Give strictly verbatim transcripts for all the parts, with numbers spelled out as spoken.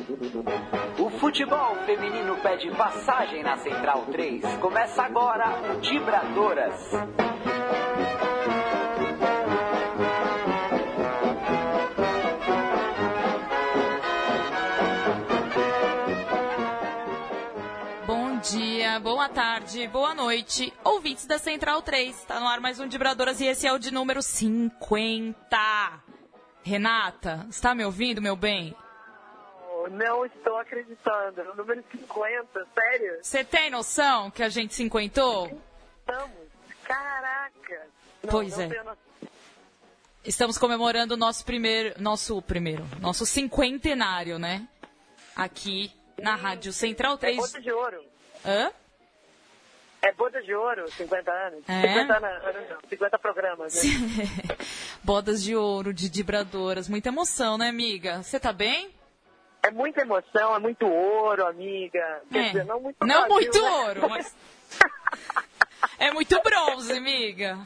O futebol feminino pede passagem na Central três. Começa agora o Dibradoras. Bom dia, boa tarde, boa noite, ouvintes da Central três. Está no ar mais um Dibradoras e esse é o de número cinquenta. Renata, está me ouvindo, meu bem? Não estou acreditando. No número cinquenta, sério? Você tem noção que a gente cinquentou? Estamos. Caraca. Não, pois não é. tenho no... Estamos comemorando o nosso primeiro, nosso primeiro, nosso cinquentenário, né? Aqui na Rádio Central três. É boda de ouro. Hã? É boda de ouro, cinquenta anos. É? cinquenta anos, não, cinquenta programas, né? Bodas de ouro, de Dibradoras. Muita emoção, né, amiga? Você tá bem? É muita emoção, é muito ouro, amiga. Quer É. dizer, não muito Não Brasil, muito né? ouro, mas... É muito bronze, amiga.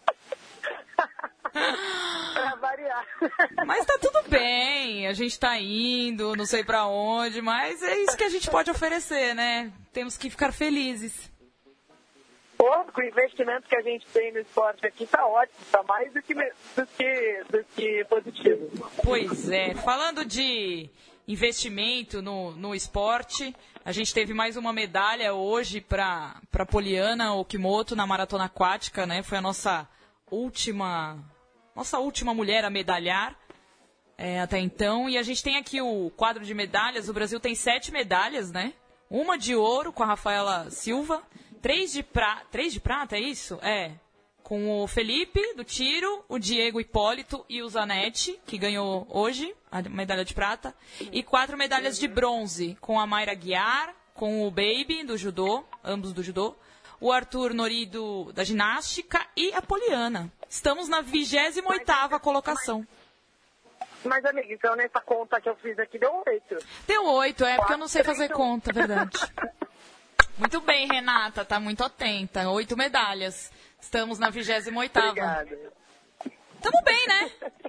Pra variar. Mas tá tudo bem, a gente tá indo, não sei pra onde, mas é isso que a gente pode oferecer, né? Temos que ficar felizes. Pô, com o investimento que a gente tem no esporte aqui, tá ótimo, tá mais do que, do que, do que positivo. Pois é, falando de investimento no, no esporte, a gente teve mais uma medalha hoje para para Poliana Okimoto na maratona aquática, né? Foi a nossa última, nossa última mulher a medalhar é, até então. E a gente tem aqui o quadro de medalhas. O Brasil tem sete medalhas, né? Uma de ouro com a Rafaela Silva, três de, pra... três de prata, é isso? É. Com o Felipe, do tiro, o Diego Hipólito e o Zanetti, que ganhou hoje a medalha de prata. E quatro medalhas de bronze, com a Mayra Guiar, com o Baby, do judô, ambos do judô, o Arthur Nori, do, da ginástica, e a Poliana. Estamos na vigésima oitava colocação. Mas, amiga, então nessa conta que eu fiz aqui deu oito. Deu oito, é, porque eu não sei fazer conta, é verdade. Muito bem, Renata, tá muito atenta. Oito medalhas. Estamos na vigésima oitava. Obrigada. Tamo bem, né?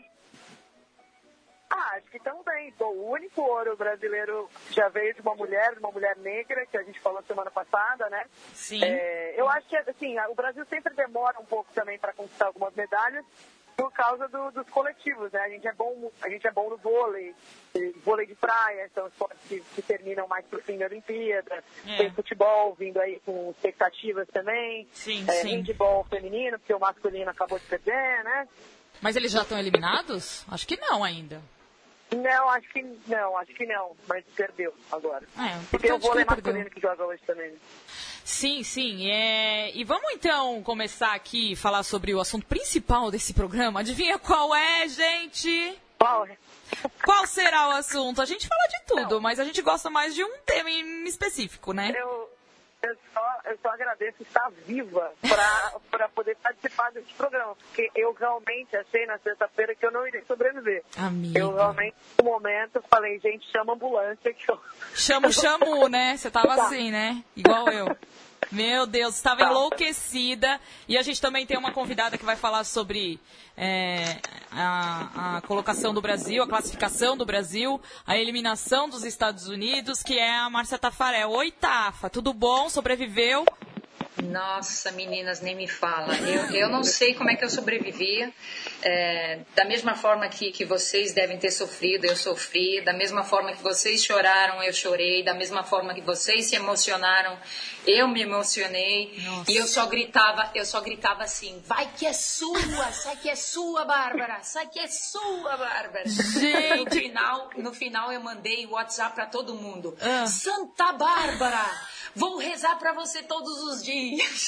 Ah, acho que estamos bem. Bom, o único ouro brasileiro já veio de uma mulher, de uma mulher negra, que a gente falou semana passada, né? Sim. É, eu acho que, assim, o Brasil sempre demora um pouco também para conquistar algumas medalhas por causa do, dos coletivos, né? A gente é bom, a gente é bom no vôlei, vôlei de praia, são esportes que, que terminam mais pro fim da Olimpíada. É. Tem futebol vindo aí com expectativas também. Sim, é, sim. Handball feminino, porque o masculino acabou de perder, né? Mas eles já estão eliminados? Acho que não ainda. Não, acho que não, acho que não, mas perdeu agora. É, e tem o vôlei que masculino que joga hoje também. Sim, sim. É... E vamos então começar aqui a falar sobre o assunto principal desse programa. Adivinha qual é, gente? Qual? Qual será o assunto? A gente fala de tudo, não. Mas a gente gosta mais de um tema em específico, né? Eu, eu, só, eu só agradeço estar viva para poder participar desse programa, porque eu realmente achei na sexta-feira que eu não iria sobreviver. Amiga. Eu realmente, no momento, falei, gente, chama a ambulância que eu... Chama o Chamu, né? Você tava tá. assim, né? Igual eu. Meu Deus, estava tá. enlouquecida. E a gente também tem uma convidada que vai falar sobre é, a, a colocação do Brasil, a classificação do Brasil, a eliminação dos Estados Unidos, que é a Márcia Tafarel. Oi, Tafa, tudo bom? Sobreviveu? Nossa, meninas, nem me fala. Eu, eu não sei como é que eu sobrevivi. É, da mesma forma que, que vocês devem ter sofrido, eu sofri. Da mesma forma que vocês choraram, eu chorei. Da mesma forma que vocês se emocionaram, eu me emocionei. Nossa. E eu só gritava, eu só gritava assim: vai que é sua, sai que é sua, Bárbara, sai que é sua, Bárbara. Gente. No final, no final eu mandei o WhatsApp para todo mundo. Ah. Santa Bárbara, vou rezar para você todos os dias.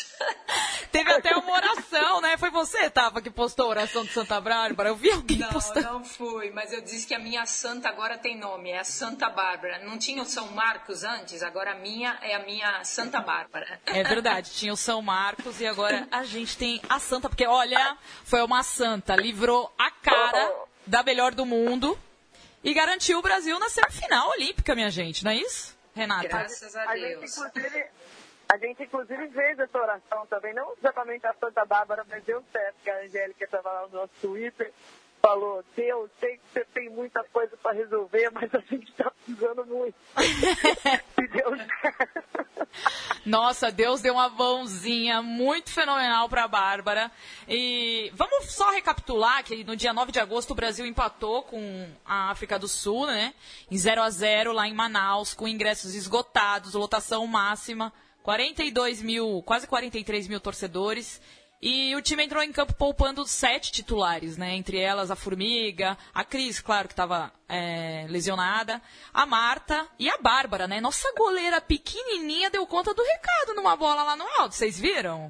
Teve até uma oração, né? Foi você, Tafa, que postou a oração de Santa Bárbara? Eu vi alguém não, postando. Não, não fui, mas eu disse que a minha santa agora tem nome, é a Santa Bárbara. Não tinha o São Marcos antes, agora a minha é a minha Santa Bárbara. É verdade, tinha o São Marcos e agora a gente tem a Santa, porque olha, foi uma santa, livrou a cara da melhor do mundo e garantiu o Brasil na semifinal olímpica, minha gente, não é isso, Renata? Graças a Deus. A gente, inclusive, a gente, inclusive, fez essa oração também, não exatamente a Santa Bárbara, mas deu certo, que a Angélica estava lá no nosso Twitter, falou, Deus, sei que você tem muita coisa para resolver, mas a gente está precisando muito. E Deus... Nossa, Deus deu uma mãozinha muito fenomenal para a Bárbara. E vamos só recapitular que no dia nove de agosto o Brasil empatou com a África do Sul, né? Em zero a zero lá em Manaus, com ingressos esgotados, lotação máxima, quarenta e dois mil, quase quarenta e três mil torcedores. E o time entrou em campo poupando sete titulares, né? Entre elas a Formiga, a Cris, claro que estava é, lesionada, a Marta e a Bárbara, né? Nossa goleira pequenininha deu conta do recado numa bola lá no alto, vocês viram?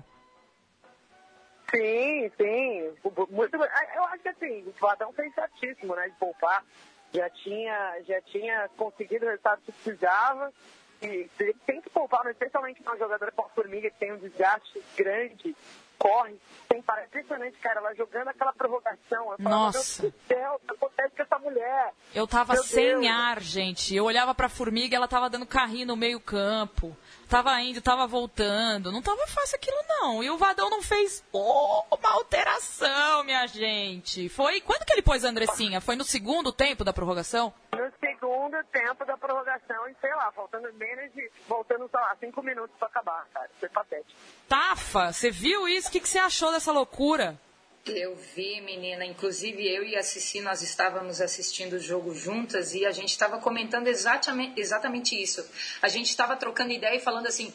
Sim, sim. Muito, eu acho que assim, o Vadão fez certíssimo, né? De poupar. Já tinha, já tinha conseguido o resultado que precisava. E tem que poupar, especialmente uma jogadora como a Formiga, que tem um desgaste grande. Corre, tem para impressionante, cara, ela jogando aquela provocação. Eu falava, Nossa. Meu Deus do céu, o que acontece com essa mulher? Eu tava Meu sem Deus. ar, gente. Eu olhava pra Formiga, ela tava dando carrinho no meio campo. Tava indo, tava voltando. Não tava fácil aquilo, não. E o Vadão não fez oh, uma alteração, minha gente. Foi... Quando que ele pôs a Andressinha? Foi no segundo tempo da prorrogação? No segundo tempo da prorrogação, e sei lá, faltando menos de... Voltando, sei lá, cinco minutos pra acabar, cara. Foi patético. Tafa, você viu isso? O que, que você achou dessa loucura? Eu vi, menina. Inclusive, eu e a Cici, nós estávamos assistindo o jogo juntas e a gente estava comentando exatamente, exatamente isso. A gente estava trocando ideia e falando assim,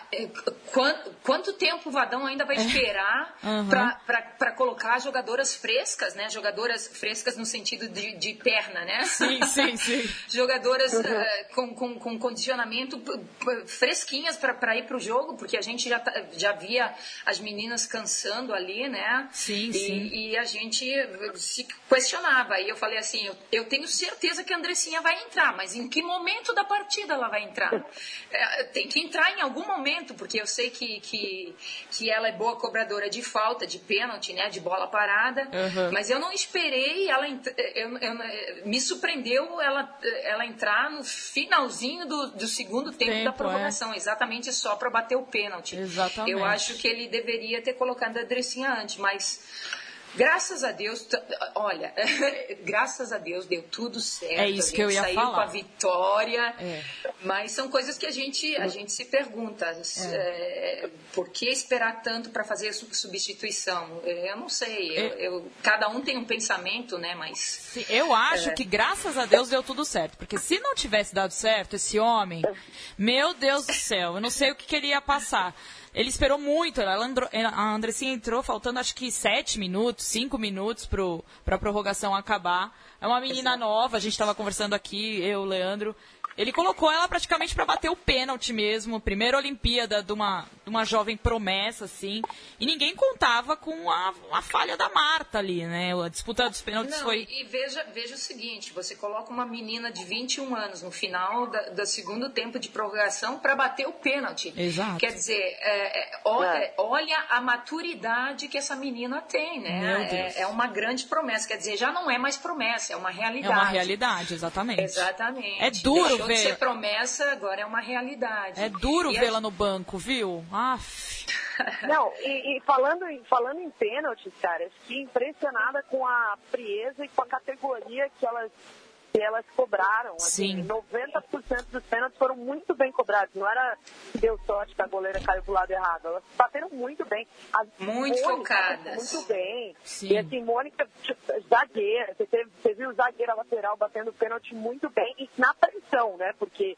quanto, quanto tempo o Vadão ainda vai esperar uhum. para colocar jogadoras frescas, né? Jogadoras frescas no sentido de, de perna, né? Sim, sim, sim. Jogadoras uhum. uh, com, com, com condicionamento fresquinhas para ir para o jogo, porque a gente já, já via as meninas cansando ali, né? Sim, sim. E, e a gente se questionava. E eu falei assim, eu, eu tenho certeza que a Andressinha vai entrar, mas em que momento da partida ela vai entrar? É, tem que entrar em algum momento, porque eu sei que, que, que ela é boa cobradora de falta, de pênalti, né, de bola parada, uhum. mas eu não esperei ela, eu, eu, me surpreendeu ela, ela entrar no finalzinho do, do segundo tempo, tempo da prorrogação, é. exatamente só para bater o pênalti. Exatamente. Eu acho que ele deveria ter colocado a Andressinha antes, mas graças a Deus, olha, graças a Deus deu tudo certo. É isso que eu ia saiu falar. com a vitória, é. mas são coisas que a gente, a gente se pergunta, é. É, por que esperar tanto para fazer substituição? Eu não sei, eu, é. eu, cada um tem um pensamento, né, mas... Sim, eu acho é. que graças a Deus deu tudo certo, porque se não tivesse dado certo, esse homem, meu Deus do céu, eu não sei o que, que ele ia passar. Ele esperou muito, a Andressinha entrou faltando acho que sete minutos, cinco minutos para a prorrogação acabar. É uma menina nova, a gente estava conversando aqui, eu, o Leandro. Ele colocou ela praticamente para bater o pênalti mesmo, primeira Olimpíada de uma, de uma jovem promessa, assim. E ninguém contava com a, a falha da Marta ali, né? A disputa dos pênaltis Não, foi... E veja, veja o seguinte, você coloca uma menina de vinte e um anos no final da, do segundo tempo de prorrogação para bater o pênalti. Exato. Quer dizer, é, é, olha, olha a maturidade que essa menina tem, né? Meu Deus. É, é uma grande promessa, quer dizer, já não é mais promessa, é uma realidade. É uma realidade, exatamente. Exatamente. É duro Deixou ver... de ser promessa, agora é uma realidade. É duro e vê-la a... no banco, viu? Aff. Não, e, e falando, em, falando em pênaltis, cara, eu fiquei impressionada com a frieza e com a categoria que elas, que elas cobraram. Assim, Sim. noventa por cento dos pênaltis foram muito bem cobrados. Não era que deu sorte que a goleira caiu pro lado errado. Elas bateram muito bem. As muito focadas. Muito bem. Sim. E assim, Mônica, zagueira, você, teve, você viu zagueira lateral batendo pênalti muito bem e na pressão, né? Porque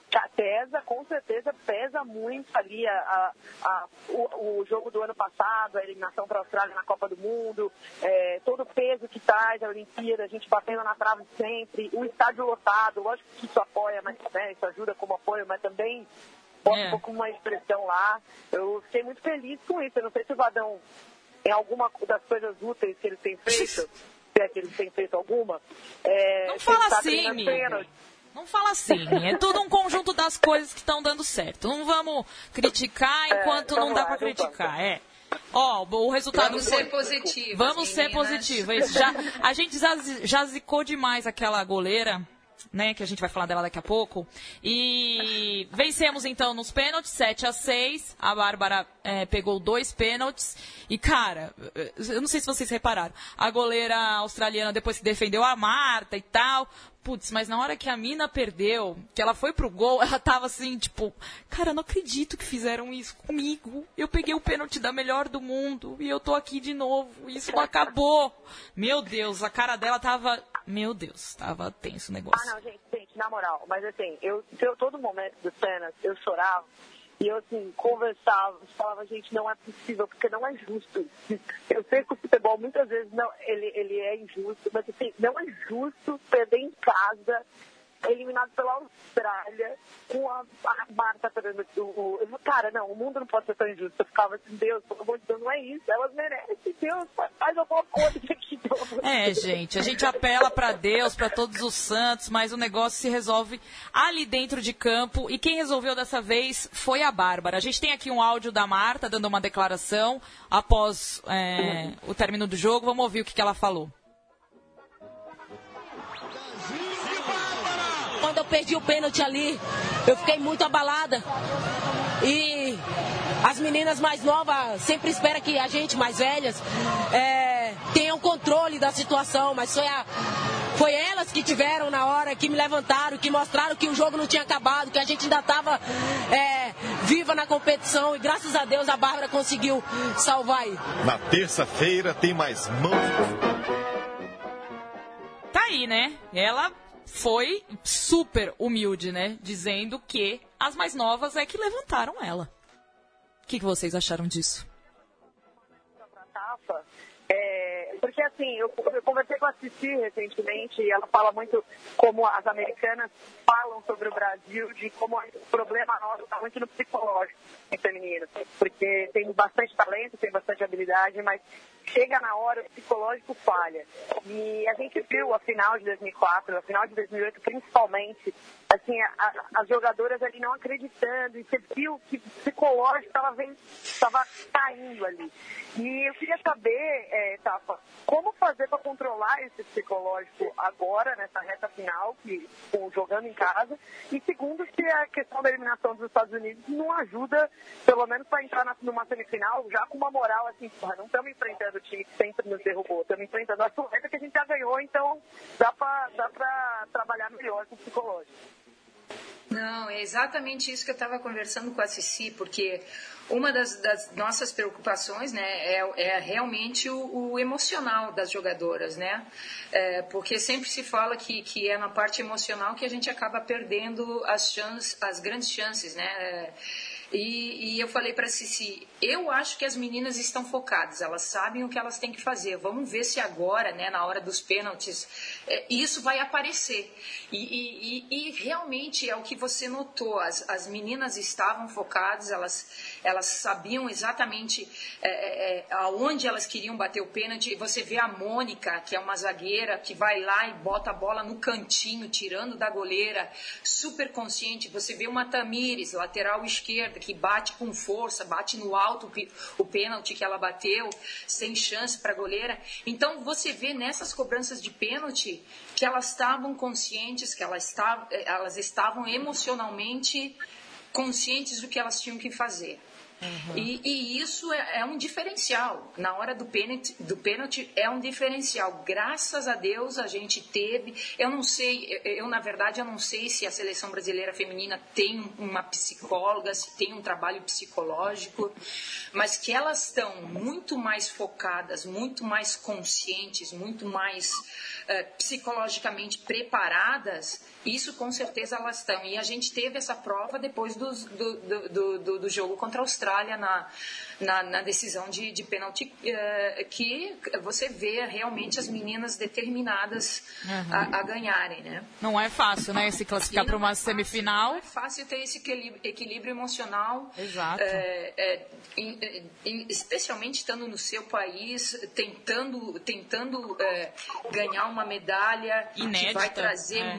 pesa, com certeza pesa muito ali a, a, a, o, o jogo do ano passado, a eliminação para a Austrália na Copa do Mundo, é, todo o peso que traz a Olimpíada, a gente batendo na trave sempre, o estádio lotado, lógico que isso apoia, mas né, isso ajuda como apoio, mas também bota é. um pouco uma expressão lá. Eu fiquei muito feliz com isso. Eu não sei se o Vadão, em alguma das coisas úteis que ele tem feito, se é que ele tem feito alguma, é, não fala tá assim, Miriam. Não fala assim, é tudo um conjunto das coisas que estão dando certo. Não vamos criticar enquanto é, não dá para criticar. É. Ó, o resultado vamos foi... ser positivos. Vamos meninas. ser positivos. Já, a gente já, já zicou demais aquela goleira. né, que a gente vai falar dela daqui a pouco. E vencemos, então, nos pênaltis, sete a seis. A Bárbara é, pegou dois pênaltis. E, cara, eu não sei se vocês repararam, a goleira australiana, depois que defendeu a Marta e tal... Putz, mas na hora que a mina perdeu, que ela foi pro gol, ela tava assim, tipo... Cara, eu não acredito que fizeram isso comigo. Eu peguei o pênalti da melhor do mundo e eu tô aqui de novo. Isso não acabou. Meu Deus, a cara dela tava... Meu Deus, tava tenso o negócio. Ah, não, gente, gente, na moral. Mas assim, eu, eu todo momento dos cenas, eu chorava. E eu, assim, conversava, falava, gente, não é possível, porque não é justo. Eu sei que o futebol, muitas vezes, não, ele, ele é injusto, mas, assim, não é justo perder em casa, eliminado pela Austrália, com a, a Marta perdendo o, o... Cara, não, o mundo não pode ser tão injusto. Eu ficava assim, Deus, pelo amor de Deus, não é isso. Elas merecem, Deus, faz alguma coisa aqui. É, gente, a gente apela pra Deus, pra todos os santos, mas o negócio se resolve ali dentro de campo. E quem resolveu dessa vez foi a Bárbara. A gente tem aqui um áudio da Marta dando uma declaração após é, o término do jogo. Vamos ouvir o que, que ela falou. Quando eu perdi o pênalti ali, eu fiquei muito abalada. E as meninas mais novas sempre esperam que a gente, mais velhas, é, tenham controle da situação. Mas foi, a, foi elas que tiveram na hora, que me levantaram, que mostraram que o jogo não tinha acabado, que a gente ainda estava é, viva na competição. E graças a Deus a Bárbara conseguiu salvar aí. Na terça-feira tem mais mãos. Tá aí, né? Ela... foi super humilde, né? Dizendo que as mais novas é que levantaram ela. O que, que vocês acharam disso? É, porque assim, eu, eu conversei com a Cici recentemente e ela fala muito como as americanas falam sobre o Brasil, de como o problema nosso está muito no psicológico em feminino. Porque tem bastante talento, tem bastante habilidade, mas chega na hora, o psicológico falha. E a gente viu a final de dois mil e quatro, a final de dois mil e oito principalmente, assim, a, a, as jogadoras ali não acreditando, e você viu que o psicológico estava caindo ali. E eu queria saber, é, Tafa, como fazer para controlar esse psicológico agora, nessa reta final, que, com, jogando em casa, e segundo, se a questão da eliminação dos Estados Unidos não ajuda, pelo menos para entrar na, numa semifinal, já com uma moral assim, porra, não estamos enfrentando o time que sempre nos derrubou, estamos enfrentando a Suécia que a gente já ganhou, então dá para dá para trabalhar melhor com o psicológico. Não, é exatamente isso que eu estava conversando com a Cici, porque uma das, das nossas preocupações, né, é, é realmente o, o emocional das jogadoras, né? É, porque sempre se fala que, que é na parte emocional que a gente acaba perdendo as, chances, as grandes chances, né? É, E, e eu falei para a Cici, eu acho que as meninas estão focadas, elas sabem o que elas têm que fazer. Vamos ver se agora, né, na hora dos pênaltis, é, isso vai aparecer. E, e, e realmente é o que você notou, as, as meninas estavam focadas, elas, elas sabiam exatamente é, é, aonde elas queriam bater o pênalti. Você vê a Mônica, que é uma zagueira, que vai lá e bota a bola no cantinho, tirando da goleira, super consciente. Você vê uma Tamires, lateral esquerda, que bate com força, bate no alto o pênalti que ela bateu, sem chance para a goleira. Então, você vê nessas cobranças de pênalti que elas estavam conscientes, que elas estavam, elas estavam emocionalmente conscientes do que elas tinham que fazer. Uhum. E, e isso é, é um diferencial. Na hora do pênalti, do pênalti é um diferencial. Graças a Deus a gente teve. Eu não sei, eu, eu na verdade eu não sei se a seleção brasileira feminina tem uma psicóloga, se tem um trabalho psicológico, mas que elas estão muito mais focadas, muito mais conscientes, muito mais uh, psicologicamente preparadas. Isso com certeza elas estão. E a gente teve essa prova depois do, do, do, do, do jogo contra a Austrália. Na, na, na decisão de, de pênalti, uh, que você vê realmente as meninas determinadas uhum. a, a ganharem, né? Não é fácil, né? Se classificar para uma é semifinal. Não é fácil ter esse equilíbrio, equilíbrio emocional. Exato. É, é, em, em, especialmente estando no seu país, tentando, tentando é, ganhar uma medalha inédita, que vai trazer é. muita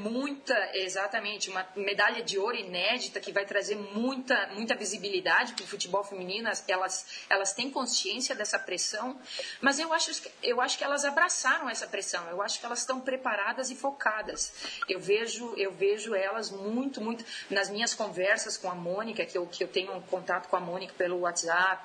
luta, exatamente, uma medalha de ouro inédita que vai trazer muita, muita visibilidade para o futebol feminino. Elas, elas têm consciência dessa pressão, mas eu acho, eu acho que elas abraçaram essa pressão. Eu acho que elas estão preparadas e focadas. Eu vejo, eu vejo elas muito, muito nas minhas conversas com a Mônica, que eu, que eu tenho um contato com a Mônica pelo WhatsApp.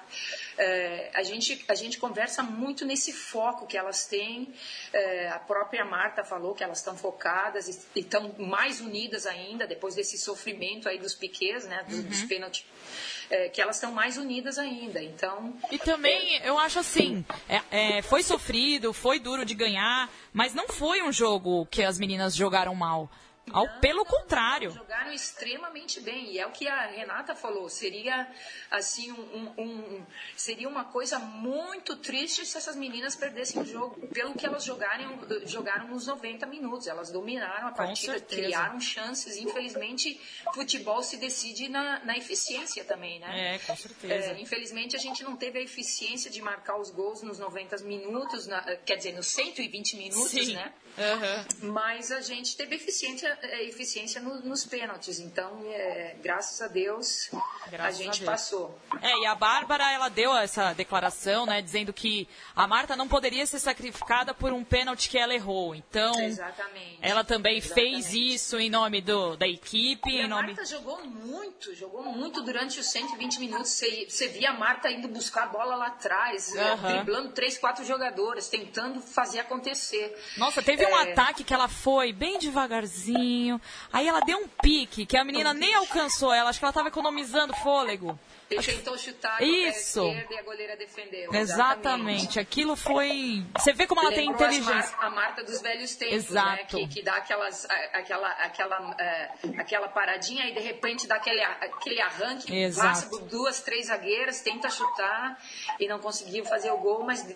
É, a, gente, a gente conversa muito nesse foco que elas têm. É, a própria Marta falou que elas estão focadas e estão mais unidas ainda, depois desse sofrimento aí dos piquês, né, dos, uhum. dos pênaltis, é, que elas estão mais unidas ainda. Então, e também, é... eu acho assim, é, é, foi sofrido, foi duro de ganhar, mas não foi um jogo que as meninas jogaram mal. Ao, não, pelo não, contrário. Jogaram extremamente bem, e é o que a Renata falou, seria assim um, um, um, seria uma coisa muito triste se essas meninas perdessem o jogo, pelo que elas jogaram, jogaram nos noventa minutos, elas dominaram a partida, criaram chances. Infelizmente, futebol se decide na, na eficiência também, né? É, com certeza. É, infelizmente a gente não teve a eficiência de marcar os gols nos noventa minutos, na, quer dizer, nos cento e vinte minutos, Sim. né? Uhum. Mas a gente teve eficiência, eficiência no, nos pênaltis, então é, graças a Deus graças a gente a Deus. passou. É, e a Bárbara, ela deu essa declaração, né, dizendo que a Marta não poderia ser sacrificada por um pênalti que ela errou, então Exatamente. ela também Exatamente. fez isso em nome do, da equipe. E em a nome... Marta jogou muito, jogou muito durante os cento e vinte minutos, você, você via a Marta indo buscar a bola lá atrás, uhum. driblando três, quatro jogadores, tentando fazer acontecer. Nossa, teve um ataque que ela foi bem devagarzinho, aí ela deu um pique, que a menina nem alcançou ela, acho que ela estava economizando fôlego. Ele tentou chutar com Isso. o pé esquerdo e a goleira defendeu. Exatamente. Exatamente. Aquilo foi... Você vê como ela Lembrou tem inteligência. Mar... A Marta dos velhos tempos, Exato. Né? Que, que dá aquelas, aquela, aquela, uh, aquela paradinha e de repente dá aquele, aquele arranque, Exato. passa por duas, três zagueiras, tenta chutar e não conseguiu fazer o gol, mas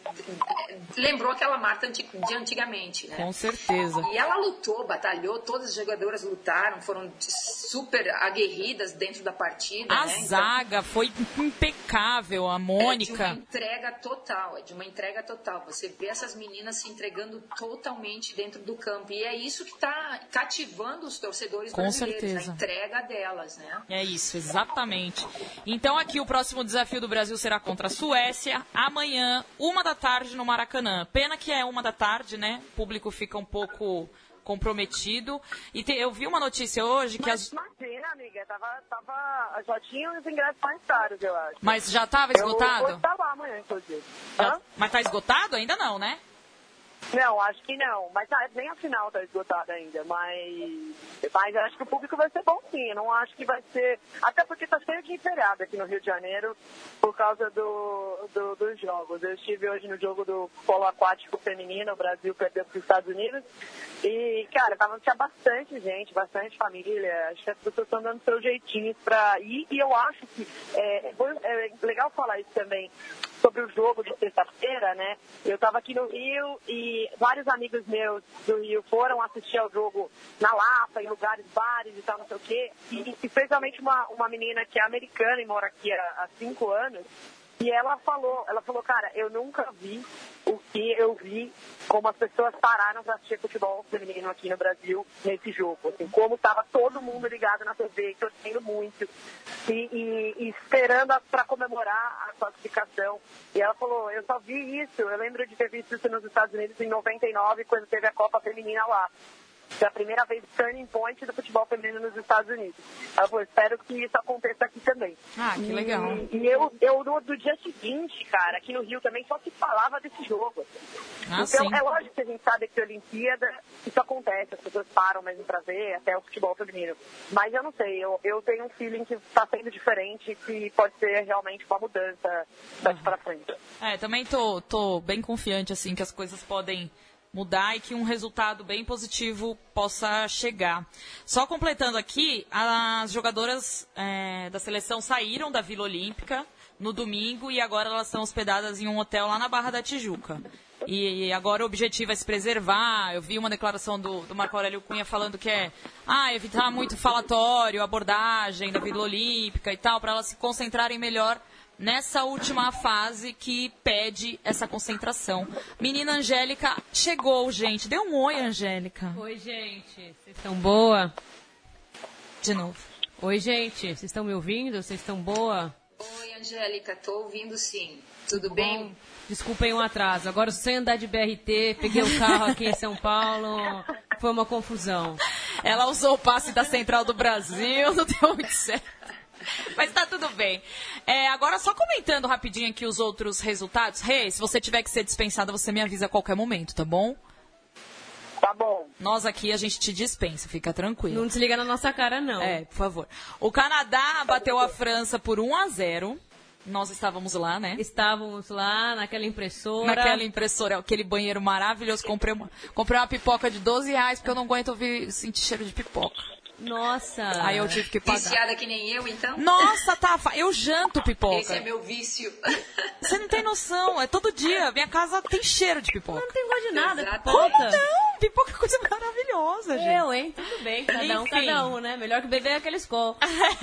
lembrou aquela Marta de antigamente. Né? Com certeza. E ela lutou, batalhou, todas as jogadoras lutaram, foram super aguerridas dentro da partida. A né? zaga então, foi impecável, a Mônica. É de uma entrega total, é de uma entrega total. Você vê essas meninas se entregando totalmente dentro do campo. E é isso que está cativando os torcedores Com brasileiros, certeza. a entrega delas, né? É isso, exatamente. Então aqui o próximo desafio do Brasil será contra a Suécia, amanhã, uma da tarde no Maracanã. Pena que é uma da tarde, né? O público fica um pouco comprometido. E te, eu vi uma notícia hoje que Mas as... imagina, amiga, tava, tava, já tinha os ingressos mais caros, eu acho. Mas já estava esgotado? Eu vou estar lá amanhã, inclusive. Já... Mas está esgotado? Ainda não, né? Não, acho que não. Mas ah, nem a final está esgotada ainda. Mas, mas acho que o público vai ser bom sim. Eu não acho que vai ser... Até porque está cheio de feriado aqui no Rio de Janeiro por causa do, do, dos jogos. Eu estive hoje no jogo do polo aquático feminino. O Brasil perdeu para os Estados Unidos. E, cara, tava, tinha bastante gente, bastante família. Acho que as pessoas estão dando seu jeitinho para ir. E eu acho que é, é legal falar isso também sobre o jogo de sexta-feira, né? Eu estava aqui no Rio e vários amigos meus do Rio foram assistir ao jogo na Lapa, em lugares, bares e tal, não sei o quê. E, especialmente uma, uma menina que é americana e mora aqui há, há cinco anos. E ela falou, ela falou, cara, eu nunca vi o que eu vi, como as pessoas pararam para assistir futebol feminino aqui no Brasil nesse jogo. Assim, como estava todo mundo ligado na T V, torcendo muito e, e, e esperando para comemorar a classificação. E ela falou, eu só vi isso, eu lembro de ter visto isso nos Estados Unidos em noventa e nove, quando teve a Copa Feminina lá. Foi a primeira vez turning point do futebol feminino nos Estados Unidos. Ela falou, espero que isso aconteça aqui também. Ah, que legal. E, e eu, eu no, do dia seguinte, cara, aqui no Rio também, só se falava desse jogo. Ah, então, sim. É lógico que a gente sabe que a Olimpíada, isso acontece, as pessoas param mesmo pra ver, até o futebol feminino. Mas eu não sei, eu, eu tenho um feeling que está sendo diferente, que pode ser realmente uma mudança daqui uhum. pra frente. É, também tô, tô bem confiante, assim, que as coisas podem mudar e que um resultado bem positivo possa chegar. Só completando aqui, as jogadoras é, da seleção saíram da Vila Olímpica no domingo e agora elas estão hospedadas em um hotel lá na Barra da Tijuca. E agora o objetivo é se preservar. Eu vi uma declaração do, do Marco Aurélio Cunha falando que é ah, evitar muito falatório, abordagem da Vila Olímpica e tal, para elas se concentrarem melhor nessa última fase que pede essa concentração. Menina Angélica chegou, gente. Dê um oi, Angélica. Oi, gente. Vocês estão boa? De novo. Oi, gente. Vocês estão me ouvindo? Vocês estão boa? Oi, Angélica. Tô ouvindo sim. Tudo bem? Bom, desculpem o atraso. Agora, sem andar de B R T, peguei o carro aqui em São Paulo. Foi uma confusão. Ela usou o passe da Central do Brasil, não deu muito certo. Mas tá tudo bem. É, agora, só comentando rapidinho aqui os outros resultados. Rê, hey, se você tiver que ser dispensada, você me avisa a qualquer momento, tá bom? Tá bom. Nós aqui, a gente te dispensa, fica tranquilo. Não desliga na nossa cara, não. É, por favor. O Canadá bateu a França por um a zero. Nós estávamos lá, né? Estávamos lá, naquela impressora. Naquela impressora, aquele banheiro maravilhoso. Comprei uma, comprei uma pipoca de doze reais, porque eu não aguento ouvir, sentir cheiro de pipoca. Nossa. Aí eu tive que pagar. Viciada que nem eu, então? Nossa, Tafa, eu janto pipoca. Esse é meu vício. Você não tem noção, é todo dia. Minha casa tem cheiro de pipoca. Não tem gosto de nada, Exatamente. pipoca. Como não? Pipoca é coisa maravilhosa, gente. Eu, hein? Tudo bem, cada um, Enfim. cada um, né? Melhor que beber aquele Skol.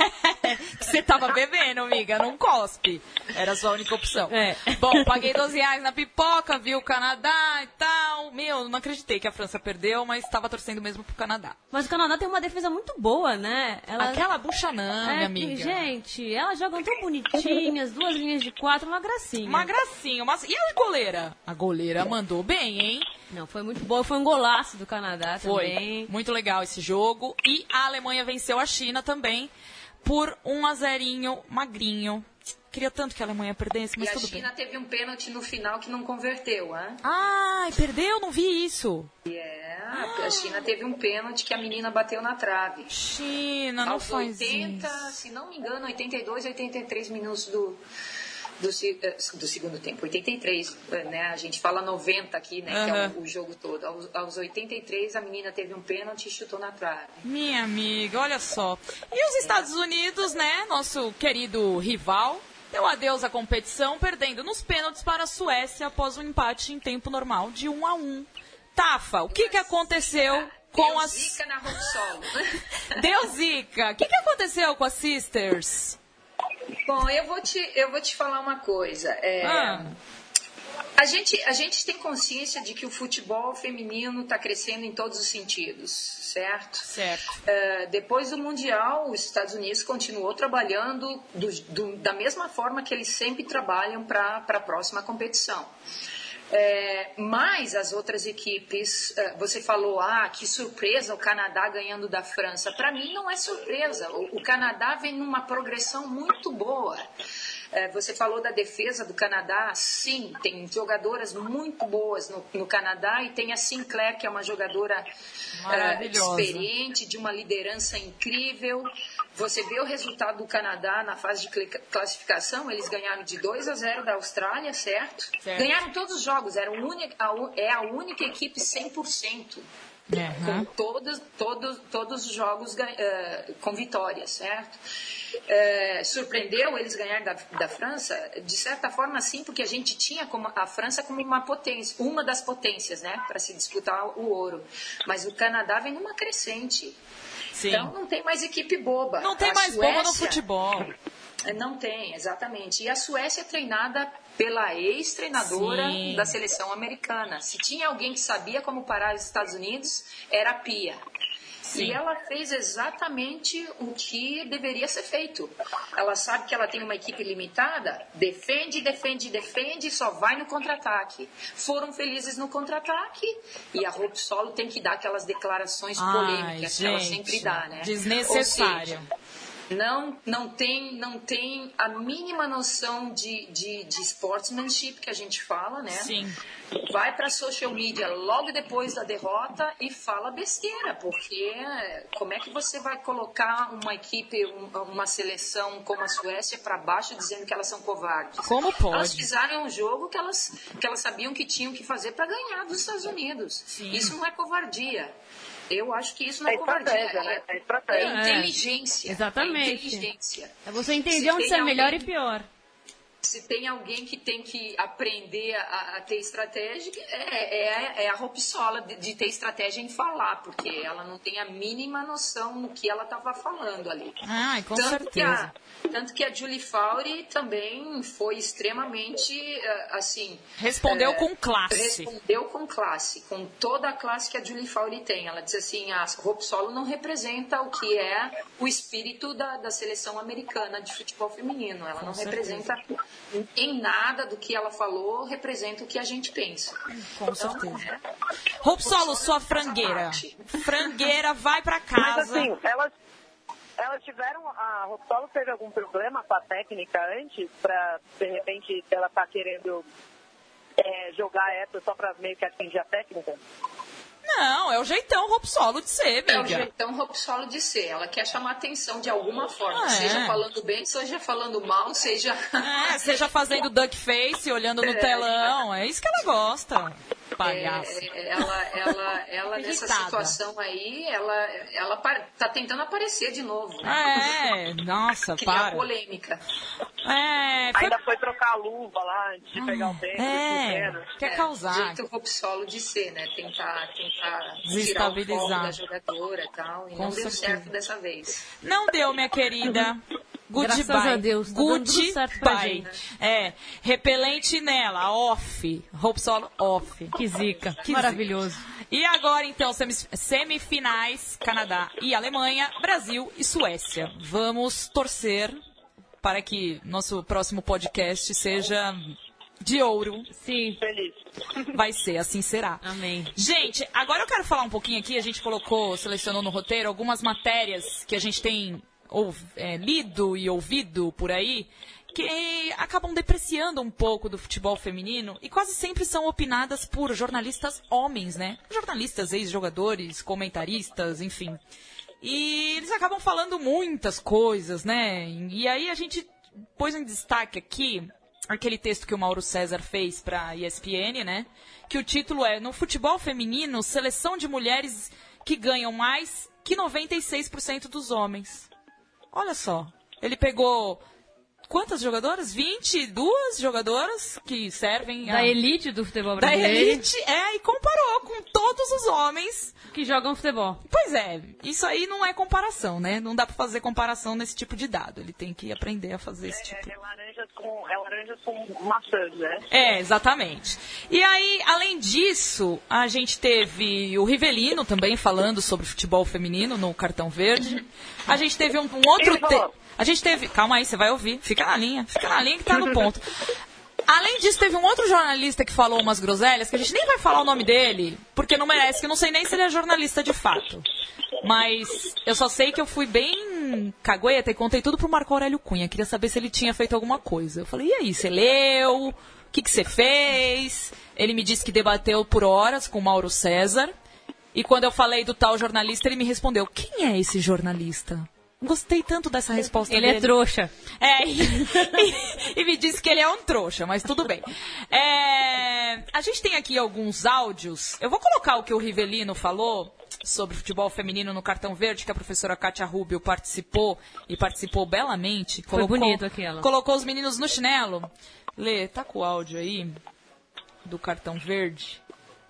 Você tava bebendo, amiga, não cospe. Era a sua única opção. É. Bom, paguei doze reais na pipoca, vi o Canadá e tal. Meu, não acreditei que a França perdeu, mas estava torcendo mesmo pro Canadá. Mas o Canadá tem uma defesa muito boa, né? Ela... Aquela Buchanan, É, minha amiga. gente, elas jogam tão bonitinhas, duas linhas de quatro, uma gracinha. Uma gracinha. Uma... E a goleira? A goleira mandou bem, hein? Não, foi muito boa, foi um golaço do Canadá Foi. também. Muito legal esse jogo. E a Alemanha venceu a China também por um a zero magrinho. Queria tanto que a Alemanha perdesse, mas e a tudo China bem. teve um pênalti no final que não converteu, hein? Ai, perdeu? Não vi isso. É, a China teve um pênalti que a menina bateu na trave. China, não Aos faz oitenta, isso. se não me engano, oitenta e dois, oitenta e três minutos do, do, do segundo tempo. oitenta e três, né? A gente fala noventa aqui, né? Uhum. Que é o, o jogo todo. Aos, aos oitenta e três, a menina teve um pênalti e chutou na trave. Minha amiga, olha só. E os Estados Unidos, né? Nosso querido rival, deu adeus à competição, perdendo nos pênaltis para a Suécia após um empate em tempo normal de um a um. Tafa, o que, que aconteceu com Deu as... zica na Hope Solo. Deu zica. O que, que aconteceu com as Sisters? Bom, eu vou te, eu vou te falar uma coisa. É, Ah. a, gente, a gente tem consciência de que o futebol feminino está crescendo em todos os sentidos, certo? Certo. Uh, depois do Mundial, os Estados Unidos continuou trabalhando do, do, da mesma forma que eles sempre trabalham para a próxima competição. É, mas as outras equipes, você falou, ah, que surpresa o Canadá ganhando da França. Para mim não é surpresa, o, o Canadá vem numa progressão muito boa. É, você falou da defesa do Canadá, sim, tem jogadoras muito boas no, no Canadá e tem a Sinclair, que é uma jogadora é, experiente, de uma liderança incrível. Você vê o resultado do Canadá na fase de classificação, eles ganharam de dois a zero da Austrália, certo? certo. Ganharam todos os jogos, era única, é a única equipe cem por cento. Uhum. Com todos, todos, todos os jogos uh, com vitória, certo? Uh, surpreendeu eles ganhar da, da França? De certa forma, sim, porque a gente tinha como, a França como uma potência, uma das potências, né, para se disputar o ouro. Mas o Canadá vem numa crescente. Sim. Então não tem mais equipe boba. Não tem a mais Suécia, boba no futebol. Não tem, exatamente. E a Suécia é treinada pela ex-treinadora Sim. da seleção americana. Se tinha alguém que sabia como parar os Estados Unidos, era a Pia. Sim. E ela fez exatamente o que deveria ser feito. Ela sabe que ela tem uma equipe limitada, defende, defende, defende, só vai no contra-ataque. Foram felizes no contra-ataque e a Hope Solo tem que dar aquelas declarações Ai, polêmicas gente, que ela sempre dá, né? Desnecessário. Não, não, tem, não tem a mínima noção de, de, de sportsmanship que a gente fala, né? Sim. Vai para a social media logo depois da derrota e fala besteira, porque como é que você vai colocar uma equipe, uma seleção como a Suécia para baixo dizendo que elas são covardes? Como pode? Elas fizeram um jogo que elas, que elas sabiam que tinham que fazer para ganhar dos Estados Unidos. Sim. Isso não é covardia. Eu acho que isso não é, é covardia, né? é, é, é inteligência. Exatamente. É inteligência. É você entender onde você é melhor e pior. Se tem alguém que tem que aprender a, a ter estratégia, é, é, é a Ropsola de, de ter estratégia em falar, porque ela não tem a mínima noção no que ela estava falando ali. Ai, com tanto certeza. Que a, tanto que a Julie Fowry também foi extremamente, assim... Respondeu é, com classe. Respondeu com classe, com toda a classe que a Julie Fowry tem. Ela diz assim, a Ropsolo não representa o que é o espírito da, da seleção americana de futebol feminino. Ela com não certeza. representa... em nada do que ela falou representa o que a gente pensa. Com certeza. Ropsolo, sua frangueira. Frangueira, vai pra casa. Mas assim, elas, elas tiveram... A Ropsolo teve algum problema com a técnica antes? Pra, de repente, ela tá querendo é, jogar essa só pra meio que atingir a técnica? Não, é o jeitão Ropsolo de ser, amiga. É o jeitão Ropsolo de ser. Ela quer chamar atenção de alguma forma. Ah, seja é. falando bem, seja falando mal, seja... É, seja fazendo duck face, olhando no É. telão. É isso que ela gosta. Palhaça. É, ela, ela, ela nessa Irritada. situação aí, ela, ela tá tentando aparecer de novo. É, nossa, Criar para. polêmica. É, foi... Ainda foi trocar a luva lá antes de pegar o tênis. É, quer causar. Jeito Ropsolo de ser, né? Tentar, tentar tirar o Desestabilizar. foco da jogadora e tal. E Com não deu certeza. certo dessa vez. Não deu, minha querida. Goodbye. Graças a Deus, tá dando tudo certo pra Goodbye. gente. É, repelente nela, off. Ropsolo, off. Que zica. Que Maravilhoso. E agora, então, semis- semifinais, Canadá e Alemanha, Brasil e Suécia. Vamos torcer para que nosso próximo podcast seja de ouro. Sim. Feliz. Vai ser, assim será. Amém. Gente, agora eu quero falar um pouquinho aqui, a gente colocou, selecionou no roteiro algumas matérias que a gente tem ou, é, lido e ouvido por aí, que acabam depreciando um pouco do futebol feminino e quase sempre são opinadas por jornalistas homens, né? Jornalistas, ex-jogadores, comentaristas, enfim. E eles acabam falando muitas coisas, né? E aí a gente pôs em destaque aqui aquele texto que o Mauro César fez para a E S P N, né? Que o título é No futebol feminino, seleção de mulheres que ganham mais que noventa e seis por cento dos homens. Olha só, ele pegou quantas jogadoras? vinte e duas jogadoras que servem Da a... elite do futebol da brasileiro. elite, é, e comparou com todos os homens Que jogam futebol. Pois é, isso aí não é comparação, né? Não dá pra fazer comparação nesse tipo de dado. Ele tem que aprender a fazer esse tipo. É, é laranjas com, é laranjas com maçãs, né? É, exatamente. E aí, além disso, a gente teve o Rivelino também falando sobre futebol feminino no Cartão Verde. A gente teve um, um outro... Ele falou. Te... A gente teve... Calma aí, você vai ouvir. Fica na linha. Fica na linha que tá no ponto. Além disso, teve um outro jornalista que falou umas groselhas, que a gente nem vai falar o nome dele, porque não merece, que eu não sei nem se ele é jornalista de fato. Mas eu só sei que eu fui bem cagueta e contei tudo pro Marco Aurélio Cunha. Queria saber se ele tinha feito alguma coisa. Eu falei, e aí, você leu? O que, que você fez? Ele me disse que debateu por horas com o Mauro César. E quando eu falei do tal jornalista, ele me respondeu, quem é esse jornalista? Gostei tanto dessa resposta Ele dele. é trouxa. É, e, e, e me disse que ele é um trouxa, mas tudo bem. É, a gente tem aqui alguns áudios. Eu vou colocar o que o Rivelino falou sobre futebol feminino no Cartão Verde, que a professora Kátia Rubio participou, e participou belamente. Foi Colocou, bonito aquela. Colocou os meninos no chinelo. Lê, tá com o áudio aí do Cartão Verde?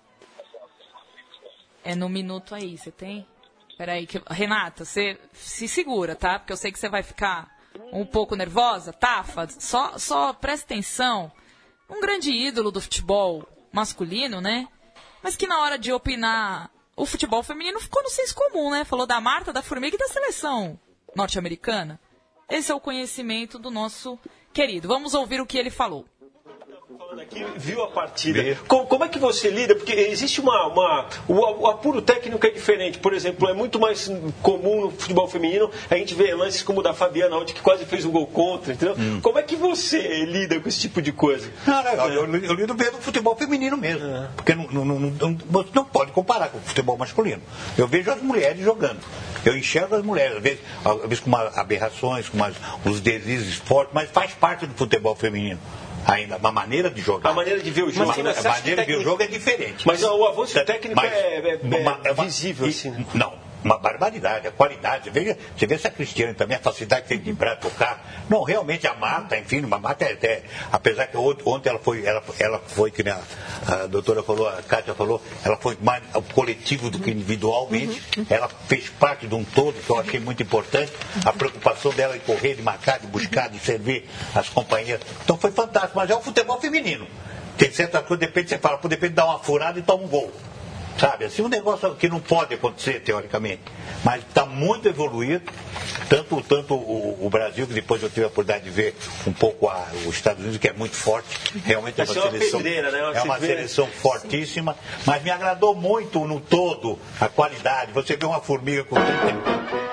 É no minuto aí, você tem? Peraí, que... Renata, você se segura, tá? Porque eu sei que você vai ficar um pouco nervosa. Tafa, só, só presta atenção. Um grande ídolo do futebol masculino, né? Mas que na hora de opinar o futebol feminino ficou no senso comum, né? Falou da Marta, da Formiga e da seleção norte-americana. Esse é o conhecimento do nosso querido. Vamos ouvir o que ele falou. Aqui, viu a partida. Como, como é que você lida? Porque existe uma... uma o, o apuro técnico é diferente. Por exemplo, é muito mais comum no futebol feminino a gente vê lances como o da Fabiana ontem, que quase fez um gol contra, entendeu? Hum. Como é que você lida com esse tipo de coisa? Não, não, eu, eu, eu lido vendo o futebol feminino mesmo. É. Porque não, não, não, não, você não pode comparar com o futebol masculino. Eu vejo as mulheres jogando. Eu enxergo as mulheres, às vezes, às vezes com umas aberrações, com umas, uns deslizes fortes, mas faz parte do futebol feminino. Ainda, uma maneira de jogar. A maneira de ver o jogo. Mas, a maneira de ver o jogo é diferente. Mas o avanço técnico mas, é, é, é uma, visível, e, assim, né? Não. uma barbaridade, a qualidade. Você vê, você vê essa Cristiane também, a facilidade que tem de para tocar. Não, realmente a Marta, enfim, uma Marta é, é apesar que ontem ela foi, ela, ela foi, que a, a doutora falou, a Kátia falou, ela foi mais coletivo do que individualmente. Uhum. Ela fez parte de um todo, que eu achei muito importante. A preocupação dela em correr, de marcar, de buscar, de servir as companheiras. Então foi fantástico, mas é o futebol feminino. Tem certas coisas, depende, você fala, depende de dar uma furada e toma um gol. Sabe, assim, um negócio que não pode acontecer, teoricamente. Mas está muito evoluído. Tanto, tanto o, o Brasil, que depois eu tive a oportunidade de ver um pouco a, os Estados Unidos, que é muito forte. Realmente é uma seleção, né? é uma seleção fortíssima. Mas me agradou muito no todo a qualidade. Você vê uma formiga com trinta...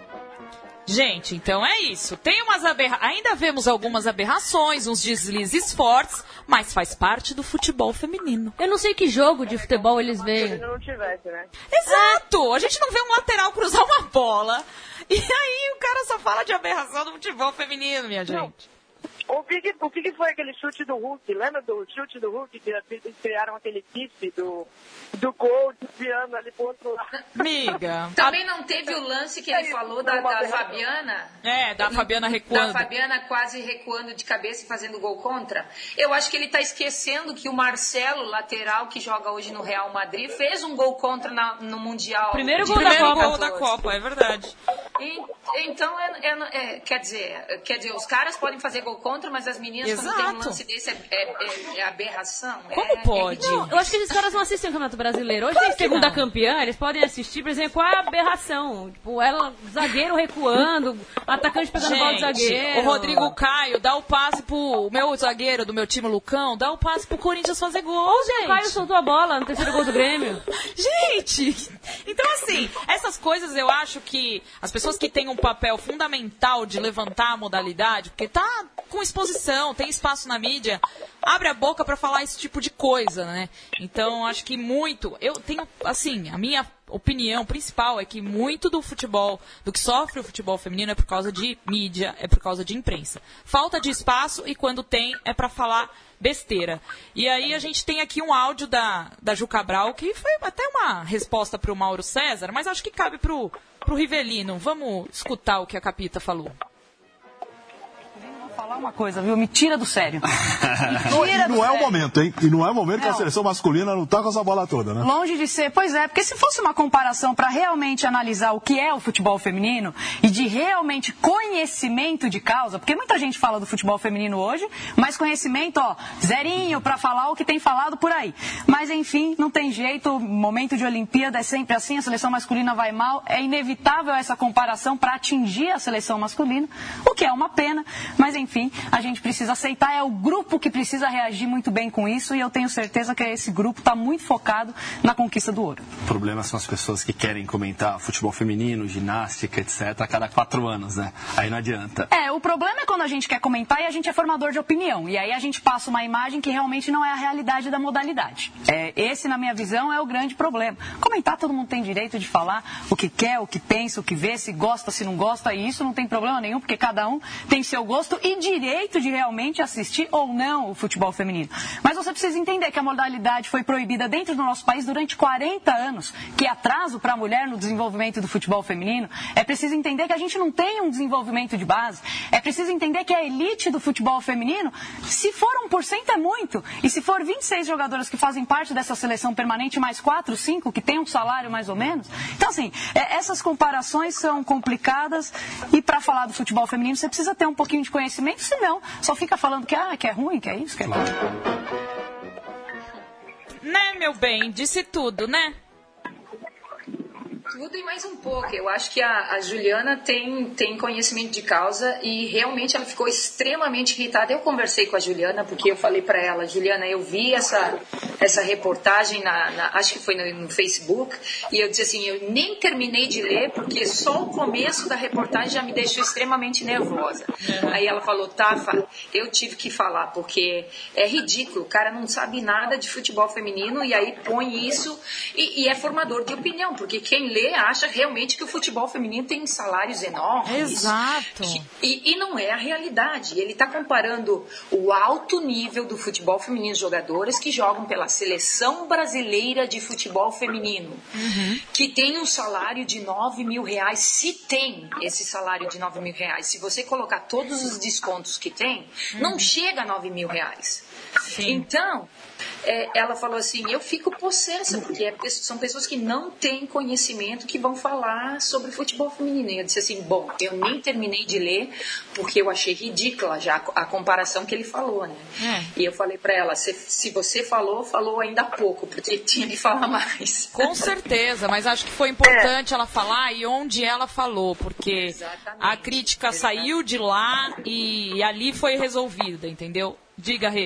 Gente, então é isso. Tem umas aberra... Ainda vemos algumas aberrações, uns deslizes fortes, mas faz parte do futebol feminino. Eu não sei que jogo de futebol eles veem. Se não tivesse, né? Exato! A gente não vê um lateral cruzar uma bola. E aí o cara só fala de aberração do futebol feminino, minha gente. Não. O que, que, o que, que foi aquele chute do Hulk? Lembra do chute do Hulk que eles criaram aquele kiff do, do gol desviando ali pro outro lado? Miga. Também não teve o lance que ele falou da, da Fabiana? É, da Fabiana recuando. Da Fabiana quase recuando de cabeça e fazendo gol contra. Eu acho que ele tá esquecendo que o Marcelo, lateral que joga hoje no Real Madrid, fez um gol contra na, no Mundial. Primeiro gol, Primeiro da, Copa. gol da Copa, é verdade. E, então, é, é, é, quer, dizer, quer dizer, os caras podem fazer gol contra, mas as meninas, Exato. quando tem um lance desse, é, é, é aberração. Como é, pode? É não, eu acho que esses caras não assistem o Campeonato Brasileiro. Hoje Claro tem segunda não. campeã, eles podem assistir, por exemplo, a aberração. Tipo, ela, zagueiro recuando, atacante pegando Gente, bola de zagueiro. O Rodrigo Caio dá o passe pro meu zagueiro do meu time, Lucão, dá o passe pro Corinthians fazer gol, gente. O Caio soltou a bola no terceiro gol do Grêmio. Gente, então assim, essas coisas eu acho que as pessoas que têm um papel fundamental de levantar a modalidade, porque tá com exposição, tem espaço na mídia, abre a boca pra falar esse tipo de coisa, né? Então acho que muito, eu tenho, assim, a minha opinião principal é que muito do futebol, do que sofre o futebol feminino é por causa de mídia, é por causa de imprensa. Falta de espaço e quando tem é pra falar besteira. E aí a gente tem aqui um áudio da, da Ju Cabral, que foi até uma resposta pro Mauro César, mas acho que cabe pro, pro Rivelino. Vamos escutar o que a Capita falou. Falar uma coisa, viu? Me tira do sério. Não, e não é o momento, hein? E não é o momento não. que a seleção masculina não tá com essa bola toda, né? Longe de ser. Pois é, porque se fosse uma comparação para realmente analisar o que é o futebol feminino e de realmente conhecimento de causa, porque muita gente fala do futebol feminino hoje, mas conhecimento, ó, zerinho para falar o que tem falado por aí. Mas enfim, não tem jeito, momento de Olimpíada é sempre assim, a seleção masculina vai mal, é inevitável essa comparação para atingir a seleção masculina, o que é uma pena, mas enfim, Enfim, a gente precisa aceitar, é o grupo que precisa reagir muito bem com isso e eu tenho certeza que esse grupo está muito focado na conquista do ouro. O problema são as pessoas que querem comentar futebol feminino, ginástica, etcétera a cada quatro anos, né? Aí não adianta. É, o problema é quando a gente quer comentar e a gente é formador de opinião e aí a gente passa uma imagem que realmente não é a realidade da modalidade. É, esse, na minha visão, é o grande problema. Comentar, todo mundo tem direito de falar o que quer, o que pensa, o que vê, se gosta, se não gosta e isso não tem problema nenhum porque cada um tem seu gosto e direito de realmente assistir ou não o futebol feminino. Mas você precisa entender que a modalidade foi proibida dentro do nosso país durante quarenta anos, que atraso para a mulher no desenvolvimento do futebol feminino. É preciso entender que a gente não tem um desenvolvimento de base. É preciso entender que a elite do futebol feminino, se for um por cento é muito. E se for vinte e seis jogadoras que fazem parte dessa seleção permanente, mais quatro, cinco que tem um salário mais ou menos. Então, assim, é, essas comparações são complicadas e para falar do futebol feminino você precisa ter um pouquinho de conhecimento. Se não, só fica falando que, ah, que é ruim, que é isso, que é aquilo. Né, meu bem? Disse tudo, né? Tudo e mais um pouco. Eu acho que a, a Juliana tem, tem conhecimento de causa e realmente ela ficou extremamente irritada. Eu conversei com a Juliana porque eu falei para ela, Juliana, eu vi essa, essa reportagem, na, na, acho que foi no, no Facebook, e eu disse assim, eu nem terminei de ler porque só o começo da reportagem já me deixou extremamente nervosa. Uhum. Aí ela falou, Tafa, eu tive que falar porque é ridículo, o cara não sabe nada de futebol feminino e aí põe isso e, e é formador de opinião, porque quem lê acha realmente que o futebol feminino tem salários enormes. Exato. E, e não é a realidade. Ele está comparando o alto nível do futebol feminino, jogadoras que jogam pela Seleção Brasileira de Futebol Feminino, uhum. que tem um salário de nove mil reais, se tem esse salário de nove mil reais, se você colocar todos os descontos que tem, uhum. não chega a nove mil reais. Sim. Então, é, ela falou assim, eu fico possessa, porque é, são pessoas que não têm conhecimento que vão falar sobre futebol feminino. E eu disse assim, bom, eu nem terminei de ler, porque eu achei ridícula já a, a comparação que ele falou, né? É. E eu falei pra ela, se, se você falou, falou ainda pouco, porque tinha que falar mais. Com certeza, mas acho que foi importante é. ela falar e onde ela falou, porque Exatamente. a crítica Exatamente. saiu de lá e, e ali foi resolvida, entendeu? Diga, Rê.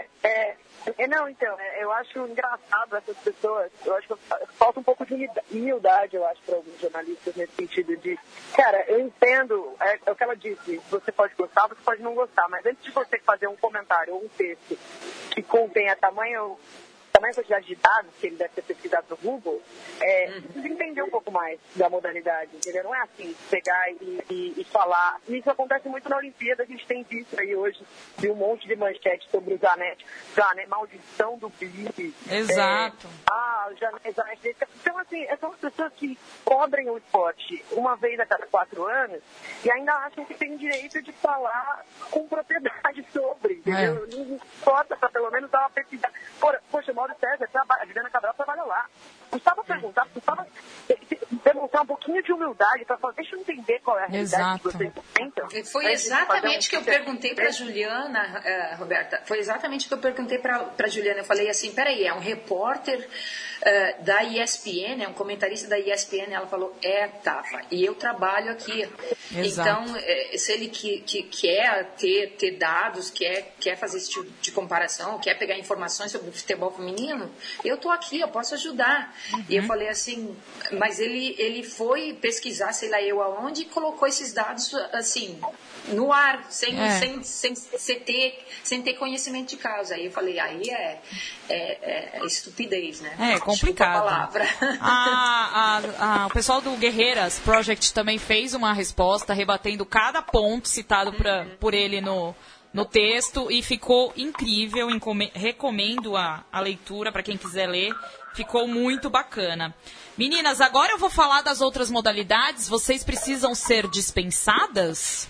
É, é, não, então, é, eu acho engraçado essas pessoas, eu acho que falta um pouco de humildade, eu acho, para alguns jornalistas nesse sentido de, cara, eu entendo, é, é o que ela disse, você pode gostar, você pode não gostar, mas antes de você fazer um comentário ou um texto que contém a tamanho... tamanha quantidade de dados que ele deve ter pesquisado no Google, é, uhum. precisa entender um pouco mais da modalidade, entendeu? Não é assim, pegar e, e, e falar. Isso acontece muito na Olimpíada, a gente tem visto aí hoje de um monte de manchete sobre o Zanetti, Zanetti, maldição do Felipe. Exato. É, ah, o Zanetti. Então, assim, são as pessoas que cobrem o esporte uma vez a cada quatro anos e ainda acham que tem direito de falar com propriedade sobre, entendeu? É. Não importa para pelo menos dar uma pesquisa. Poxa, Mauro César, a Juliana Cabral trabalha lá. Custava perguntar, custava demonstrar um pouquinho de humildade para falar, deixa eu entender qual é a realidade Exato. que vocês pensam. Foi exatamente o um... que eu perguntei para a Juliana, uh, Roberta, foi exatamente o que eu perguntei para a Juliana. Eu falei assim, peraí, é um repórter uh, da E S P N, é um comentarista da E S P N, ela falou, é, Tafa, e eu trabalho aqui. Exato. Então, eh, se ele que, que quer ter, ter dados, quer, quer fazer esse tipo de comparação, quer pegar informações sobre o futebol feminino, eu estou aqui, eu posso ajudar. Uhum. E eu falei assim, mas ele, ele foi pesquisar, sei lá eu aonde, e colocou esses dados assim, no ar, sem, é. sem, sem, sem, ter, sem ter conhecimento de causa. Aí eu falei, aí é, é, é estupidez, né? É complicado. A palavra. A, a, a, o pessoal do Guerreiras Project também fez uma resposta rebatendo cada ponto citado pra, uhum. por ele no... no texto e ficou incrível, recomendo a, a leitura para quem quiser ler, ficou muito bacana. Meninas, agora eu vou falar das outras modalidades, vocês precisam ser dispensadas?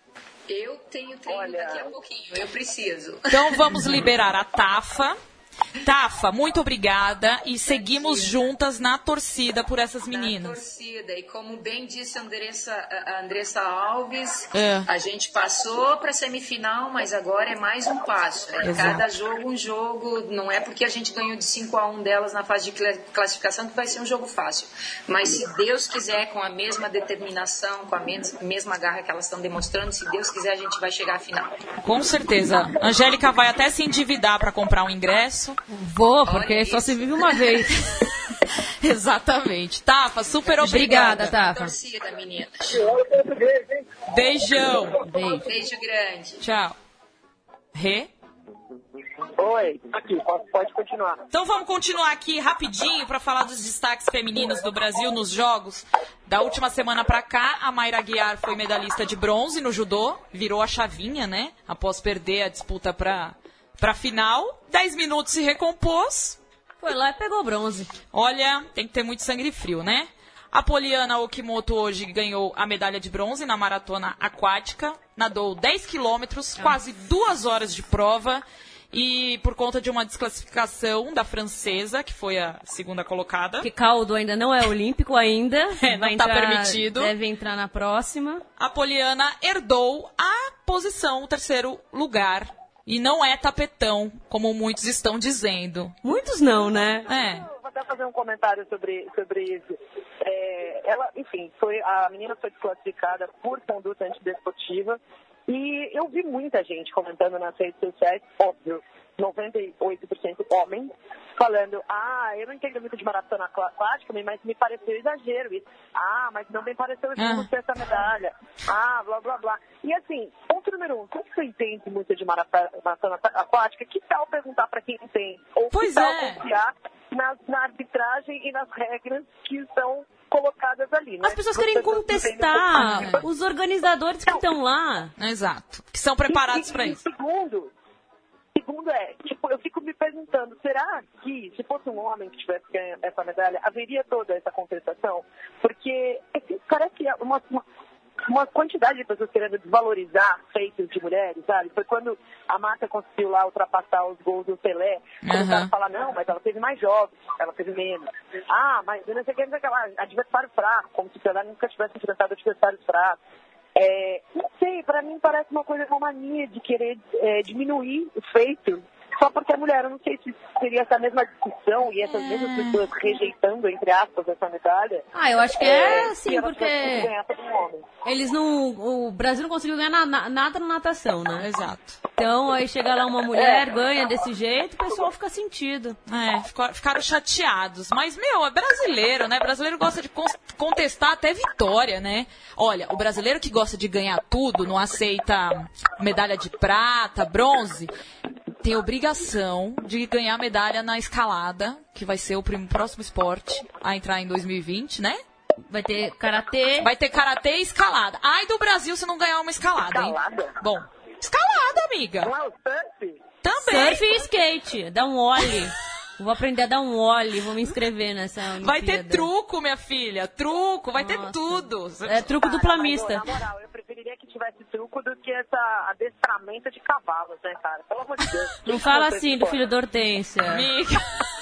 Eu tenho treino Olha... daqui a pouquinho, eu preciso. Então vamos liberar a Tafa. Tafa, muito obrigada e seguimos juntas na torcida por essas meninas. Na torcida, e como bem disse a Andressa, a Andressa Alves, é. a gente passou para a semifinal, mas agora é mais um passo. É Exato. Cada jogo um jogo, não é porque a gente ganhou de cinco a um delas na fase de classificação que vai ser um jogo fácil. Mas se Deus quiser, com a mesma determinação, com a mesma garra que elas estão demonstrando, se Deus quiser a gente vai chegar à final. Com certeza. Angélica vai até se endividar para comprar um ingresso. Vou, porque Olha só isso. se vive uma vez. Exatamente. Tafa, super obrigada. Obrigada, Tafa. Torcida, meninas. Beijão. Beijo. Beijo grande. Tchau. Rê? Oi, aqui, pode continuar. Então vamos continuar aqui rapidinho para falar dos destaques femininos do Brasil nos jogos. Da última semana para cá, a Mayra Aguiar foi medalhista de bronze no judô, virou a chavinha, né? Após perder a disputa para Pra final, dez minutos se recompôs. Foi lá e pegou bronze. Olha, tem que ter muito sangue frio, né? A Poliana Okimoto hoje ganhou a medalha de bronze na maratona aquática. Nadou dez quilômetros, ah. quase duas horas de prova. E por conta de uma desclassificação da francesa, que foi a segunda colocada. Que caldo ainda não é olímpico ainda. É, não está permitido. Deve entrar na próxima. A Poliana herdou a posição, o terceiro lugar. E não é tapetão, como muitos estão dizendo. Muitos não, né? É. Vou até fazer um comentário sobre, sobre isso. É, ela, enfim, foi, a menina foi desclassificada por conduta antidesportiva. E eu vi muita gente comentando nas redes sociais, óbvio, noventa e oito por cento homem, falando, ah, eu não entendo muito de maratona aquática, mas me pareceu exagero isso. Ah, mas não me pareceu justo ter essa medalha. Ah, blá, blá, blá. E assim, ponto número um, se você entende muito de maratona aquática, que tal perguntar para quem entende? Ou pois que tal é. confiar na, na arbitragem e nas regras que estão colocadas ali, né? As pessoas querem contestar os organizadores que estão lá. Exato, que são preparados para isso. Segundo, segundo é, tipo, eu fico me perguntando, será que se fosse um homem que tivesse ganho essa medalha, haveria toda essa contestação? Porque assim, parece que uma, uma, uma quantidade de pessoas querendo desvalorizar feitos de mulheres, sabe? Foi quando a Marta conseguiu lá ultrapassar os gols do Pelé, começaram a falar, não, mas ela teve mais jogos, ela teve menos. Ah, mas eu não sei o que, não sei o que lá, adversário fraco, como se o Pelé nunca tivesse enfrentado adversários fracos. É, não sei, pra mim parece uma coisa, uma mania de querer é, diminuir o feito só porque é mulher. Eu não sei se seria essa mesma discussão e essas é. mesmas pessoas rejeitando, entre aspas, essa medalha. Ah, eu acho que é, é sim, porque um eles não, o Brasil não conseguiu ganhar na, na, nada na natação, né? Exato. Então aí chega lá uma mulher, é. ganha desse jeito, o pessoal fica sentido. É, ficaram chateados. Mas, meu, é brasileiro, né? Brasileiro gosta de contestar até vitória, né? Olha, o brasileiro que gosta de ganhar tudo, não aceita medalha de prata, bronze, tem obrigação de ganhar medalha na escalada, que vai ser o próximo esporte a entrar em dois mil e vinte, né? Vai ter karatê. Vai ter karatê e escalada. Ai do Brasil se não ganhar uma escalada, hein? Escalada? Bom, escalada, amiga. Não é o surf? Também. Surf e skate. Dá um ollie. Vou aprender a dar um ollie, vou me inscrever nessa Olimpíada. Vai ter truco, minha filha. Truco, vai Nossa. ter tudo. É truco dupla mista. Na moral, eu preferiria que tivesse truco do que essa adestramento de cavalos, né, cara? Pelo amor de Deus. Não fala assim do filho da Hortência. Amiga.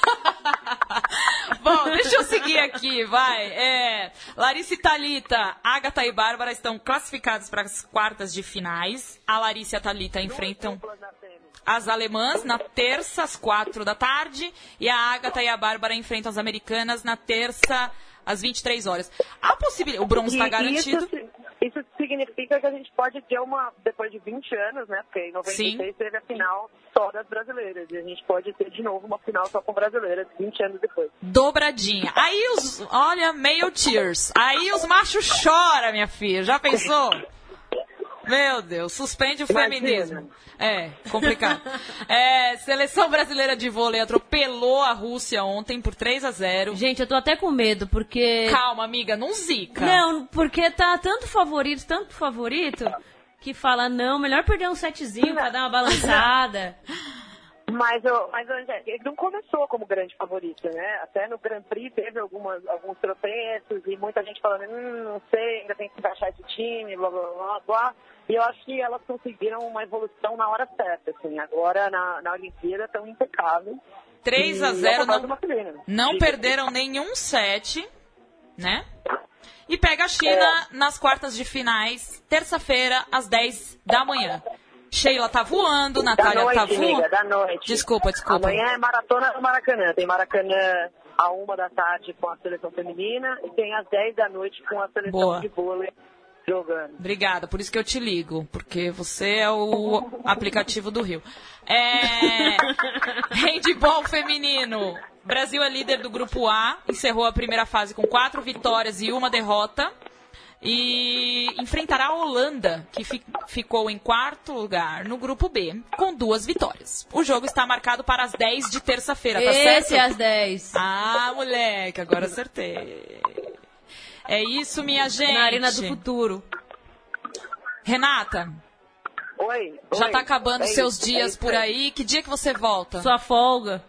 Bom, deixa eu seguir aqui, vai. É, Larissa e Thalita, Agatha e Bárbara estão classificadas para as quartas de finais. A Larissa e a Thalita enfrentam as alemãs na terça, às quatro da tarde. E a Agatha e a Bárbara enfrentam as americanas na terça, às vinte e três horas. A possibilidade... O bronze está garantido. Isso, isso significa que a gente pode ter uma... Depois de vinte anos, né? Porque em noventa e seis Sim. teve a final só das brasileiras. E a gente pode ter de novo uma final só com brasileiras vinte anos depois. Dobradinha. Aí os... Olha, male tears. Aí os machos choram, minha filha. Já pensou? Meu Deus, suspende o Imagina. feminismo. É, complicado. É, seleção brasileira de vôlei atropelou a Rússia ontem por três a zero. Gente, eu tô até com medo, porque... Calma, amiga, não zica. Não, porque tá tanto favorito, tanto favorito, que fala, não, melhor perder um setzinho pra dar uma balançada. Mas, mas ele não começou como grande favorito, né? Até no Grand Prix teve algumas, alguns tropeços e muita gente falando, hum, não sei, ainda tem que encaixar esse time, blá, blá, blá, blá. E eu acho que elas conseguiram uma evolução na hora certa, assim. Agora, na, na Olimpíada, estão impecáveis. três a zero, não, não perderam nenhum set, né? E pega a China é. nas quartas de finais, terça-feira, às dez da manhã. Sheila tá voando, Natália noite, tá voando. Amiga, da noite. Desculpa, desculpa. Amanhã é maratona do Maracanã. Tem Maracanã à uma da tarde com a seleção feminina e tem às dez da noite com a seleção Boa. de vôlei jogando. Obrigada, por isso que eu te ligo, porque você é o aplicativo do Rio. É... Handball feminino. Brasil é líder do grupo A, encerrou a primeira fase com quatro vitórias e uma derrota. E enfrentará a Holanda, que fi- ficou em quarto lugar no grupo B, com duas vitórias. O jogo está marcado para as dez de terça-feira, tá certo? Esse é às dez. Ah, moleque, agora acertei. É isso, minha gente. Na Arena do Futuro. Renata. Oi. Já oi. tá acabando é seus isso, dias é por aí. Que dia que você volta? Sua folga.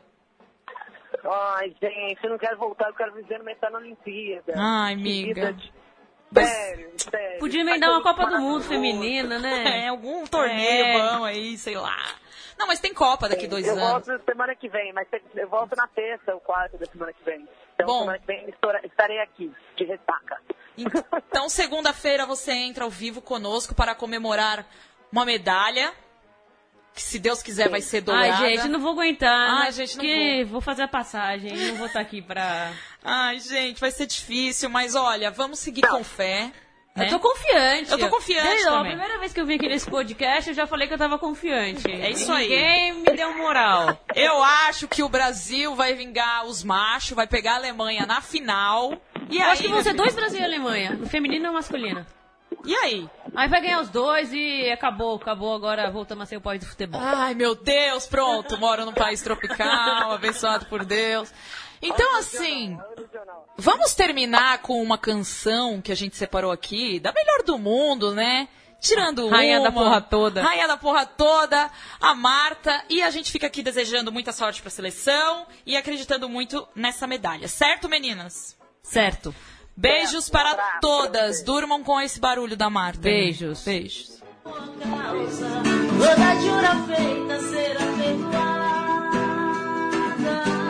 Ai, gente, eu não quero voltar, eu quero viver numa eterna Olimpíada. Ai, amiga. Sério, sério. Podia emendar uma Copa do Mundo feminina, né? É, algum torneio é. bom aí, sei lá. Não, mas tem Copa daqui dois eu anos. Eu volto semana que vem, mas eu volto na terça ou quarta da semana que vem. Então, bom, semana que vem estarei aqui, de ressaca. Então, segunda-feira você entra ao vivo conosco para comemorar uma medalha, que se Deus quiser Sim. vai ser dourada. Ai, gente, não vou aguentar. Ai, né? gente, não que vou. vou fazer a passagem, não vou estar aqui pra... Ai, gente, vai ser difícil, mas olha, vamos seguir não. com fé. Né? Eu tô confiante. Eu tô confiante Desde também. A primeira vez que eu vim aqui nesse podcast, eu já falei que eu tava confiante. É isso aí. Ninguém me deu moral. Eu acho que o Brasil vai vingar os machos, vai pegar a Alemanha na final. E eu aí, acho que vão ser dois Brasil e Alemanha, no feminino e no masculino. E aí? Aí vai ganhar os dois e acabou, acabou. Agora voltamos a ser o país do futebol. Ai, meu Deus, pronto. Moro num país tropical, abençoado por Deus. Então, assim, vamos terminar com uma canção que a gente separou aqui, da melhor do mundo, né? tirando Rainha uma, da porra toda. Rainha da porra toda, a Marta. E a gente fica aqui desejando muita sorte para a seleção e acreditando muito nessa medalha. Certo, meninas? Certo. Beijos um para abraço todas. pra Durmam com esse barulho da Marta. Beijos. Beijos. Toda jura feita será perdoada.